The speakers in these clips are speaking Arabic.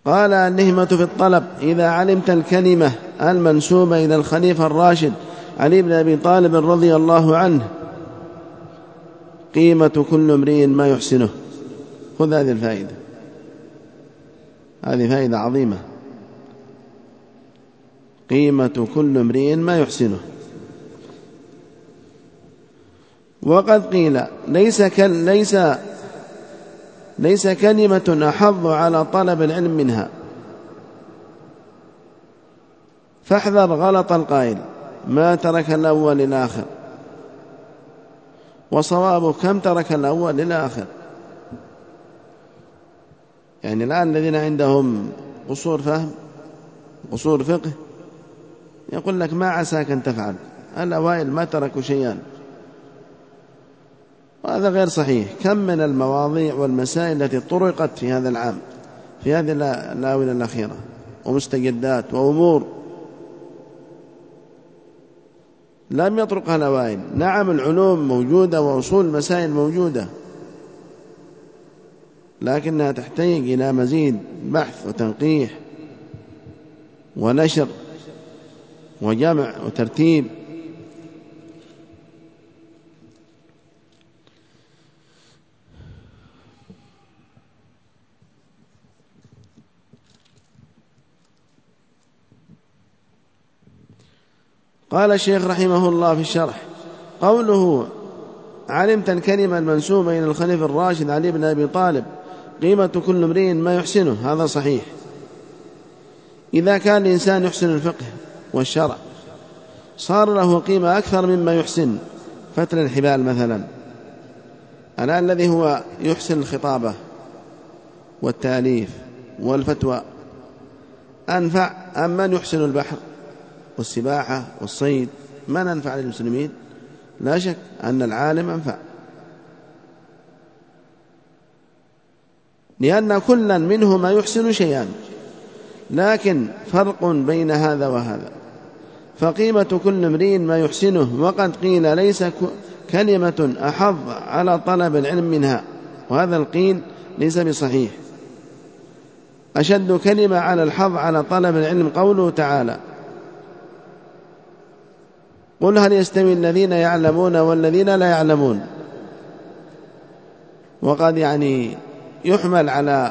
قال النهمة في الطلب: إذا علمت الكلمة المنسوبة إلى الخليفة الراشد علي بن أبي طالب رضي الله عنه قيمة كل امرئ ما يحسنه. خذ هذه الفائدة، هذه فائدة عظيمة. قيمة كل امرئ ما يحسنه. وقد قيل: ليس كلمة أحض على طلب العلم منها. فاحذر غلط القائل: ما ترك الأول للآخر، وصوابه كم ترك الأول للآخر. يعني الآن الذين عندهم قصور فهم، قصور فقه، يقول لك: ما عساك أن تفعل، الأوائل ما تركوا شيئا. وهذا غير صحيح. كم من المواضيع والمسائل التي طرقت في هذا العام، في هذه الآونة الأخيرة، ومستجدات وأمور لم يطرقها الأوائل. نعم، العلوم موجودة وأصول المسائل موجودة، لكنها تحتاج إلى مزيد بحث وتنقيح ونشر وجمع وترتيب. قال الشيخ رحمه الله في الشرح: قوله: علمت الكلمة المنسوبة إلى الخليفة الراشد علي بن أبي طالب قيمة كل امرئ ما يحسنه، هذا صحيح. إذا كان الإنسان يحسن الفقه والشرع صار له قيمة أكثر مما يحسن فتل الحبال مثلا. الآن الذي هو يحسن الخطابة والتأليف والفتوى أنفع أم من يحسن البحر والسباحة والصيد؟ من أنفع للمسلمين؟ لا شك أن العالم أنفع، لأن كلا منهما يحسن شيئا، لكن فرق بين هذا وهذا. فقيمة كل امرئ ما يحسنه. وقد قيل: ليس كلمة أحض على طلب العلم منها، وهذا القيل ليس بصحيح. أشد كلمة على الحظ على طلب العلم قوله تعالى: قل هل يستوي الذين يعلمون والذين لا يعلمون. وقد يحمل على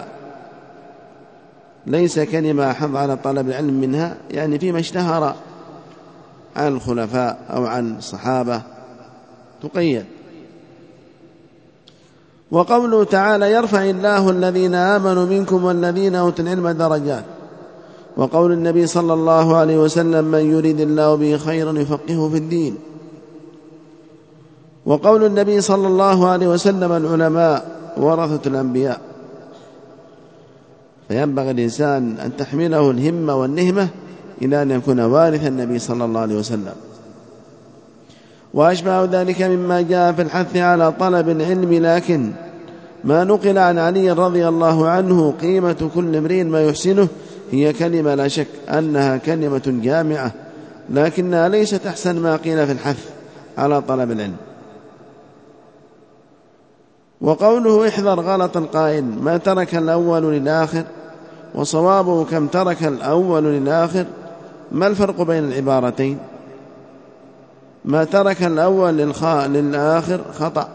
ليس كلمة أحض على طلب العلم منها، فيما اشتهر عن الخلفاء أو عن الصحابة تقيد. وقوله تعالى: يرفع الله الذين آمنوا منكم والذين أوتوا العلم درجات. وقول النبي صلى الله عليه وسلم: من يريد الله به خيرا يفقهه في الدين. وقول النبي صلى الله عليه وسلم: العلماء ورثة الأنبياء. فينبغي الإنسان أن تحمله الهمة والنهمة إلى أن يكون وارث النبي صلى الله عليه وسلم. وأشبه ذلك مما جاء في الحث على طلب العلم. لكن ما نقل عن علي رضي الله عنه قيمة كل امرئ ما يحسنه هي كلمة لا شك أنها كلمة جامعة، لكنها ليست أحسن ما قيل في الحث على طلب العلم. وقوله: احذر غلط القائل: ما ترك الأول للآخر، وصوابه كم ترك الأول للآخر. ما الفرق بين العبارتين؟ ما ترك الأول للآخر خطأ،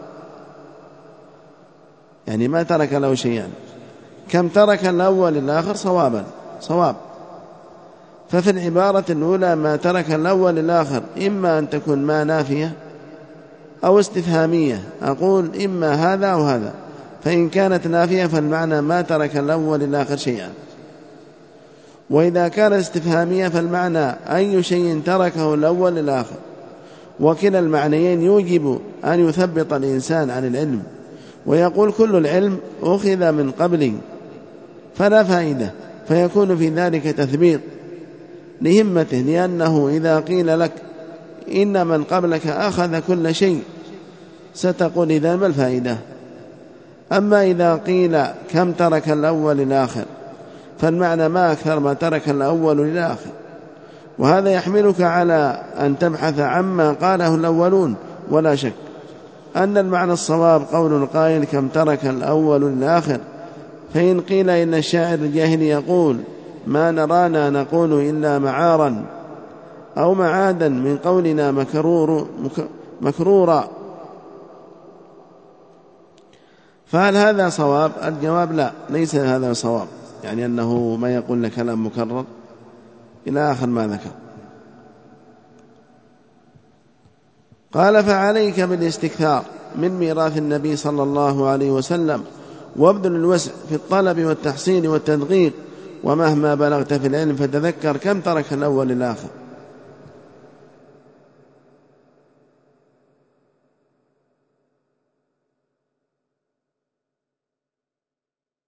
ما ترك له شيئا. كم ترك الأول للآخر صواب. ففي العبارة الأولى ما ترك الأول للآخر إما أن تكون ما نافية أو استفهامية، أقول إما هذا أو هذا. فإن كانت نافية فالمعنى ما ترك الأول للآخر شيئا، وإذا كانت استفهامية فالمعنى أي شيء تركه الأول للآخر. وكلا المعنيين يوجب أن يثبط الإنسان عن العلم ويقول: كل العلم أخذ من قبلي فلا فائدة، فيكون في ذلك تثبيط لهمته، لأنه إذا قيل لك إن من قبلك أخذ كل شيء ستقول: إذا ما الفائدة؟ أما إذا قيل كم ترك الأول للآخر فالمعنى ما أكثر ما ترك الأول للآخر. وهذا يحملك على أن تبحث عما قاله الأولون. ولا شك أن المعنى الصواب قول القائل: كم ترك الأول للآخر، فإن قيل إن الشاعر الجاهلي يقول ما نرانا نقول إلا معارا أو معادا من قولنا مكرورا، فهل هذا صواب؟ الجواب لا، ليس هذا صواب، يعني أنه ما يقول لك كلام مكرر إلى آخر ما ذكر. قال فعليك بالاستكثار من ميراث النبي صلى الله عليه وسلم، وابذل الوسع في الطلب والتحصيل والتدقيق، ومهما بلغت في العلم فتذكر كم ترك الأول الآخر.